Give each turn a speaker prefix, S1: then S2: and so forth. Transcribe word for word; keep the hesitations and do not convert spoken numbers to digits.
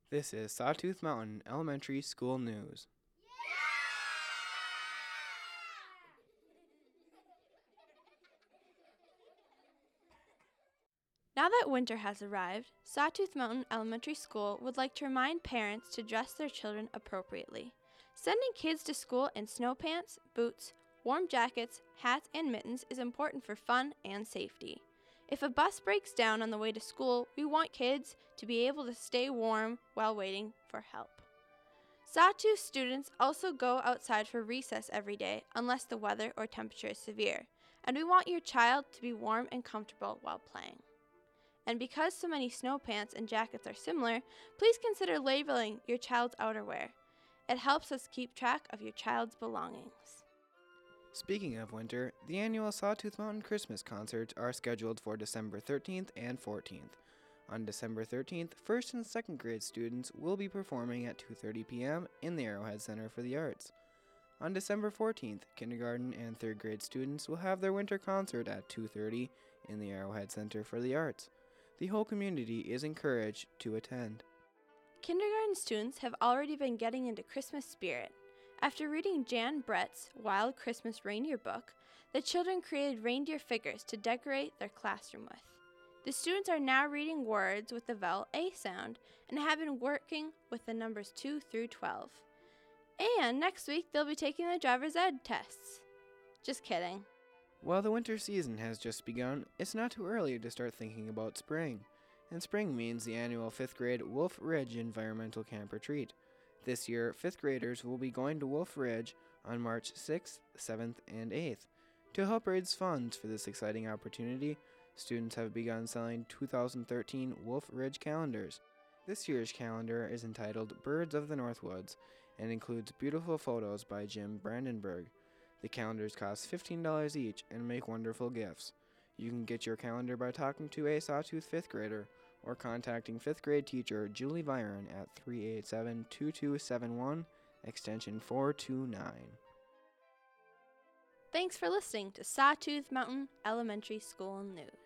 S1: This is Sawtooth Mountain Elementary School News.
S2: Now that winter has arrived, Sawtooth Mountain Elementary School would like to remind parents to dress their children appropriately. Sending kids to school in snow pants, boots, warm jackets, hats, and mittens is important for fun and safety. If a bus breaks down on the way to school, we want kids to be able to stay warm while waiting for help. Sawtooth students also go outside for recess every day unless the weather or temperature is severe, and we want your child to be warm and comfortable while playing. And because so many snow pants and jackets are similar, please consider labeling your child's outerwear. It helps us keep track of your child's belongings.
S1: Speaking of winter, the annual Sawtooth Mountain Christmas concerts are scheduled for December thirteenth and fourteenth. On December thirteenth, first and second grade students will be performing at two thirty p.m. in the Arrowhead Center for the Arts. On December fourteenth, kindergarten and third grade students will have their winter concert at two thirty in the Arrowhead Center for the Arts. The whole community is encouraged to attend.
S2: Kindergarten students have already been getting into Christmas spirit. After reading Jan Brett's Wild Christmas Reindeer book, the children created reindeer figures to decorate their classroom with. The students are now reading words with the vowel A sound and have been working with the numbers two through twelve. And next week they'll be taking the driver's ed tests. Just kidding.
S1: While the winter season has just begun, it's not too early to start thinking about spring. And spring means the annual fifth grade Wolf Ridge Environmental Camp Retreat. This year, fifth graders will be going to Wolf Ridge on March sixth, seventh, and eighth. To help raise funds for this exciting opportunity, students have begun selling two thousand thirteen Wolf Ridge calendars. This year's calendar is entitled Birds of the Northwoods and includes beautiful photos by Jim Brandenburg. The calendars cost fifteen dollars each and make wonderful gifts. You can get your calendar by talking to a Sawtooth fifth grader or contacting fifth grade teacher Julie Byron at three eight seven, two two seven one, extension four two nine.
S2: Thanks for listening to Sawtooth Mountain Elementary School News.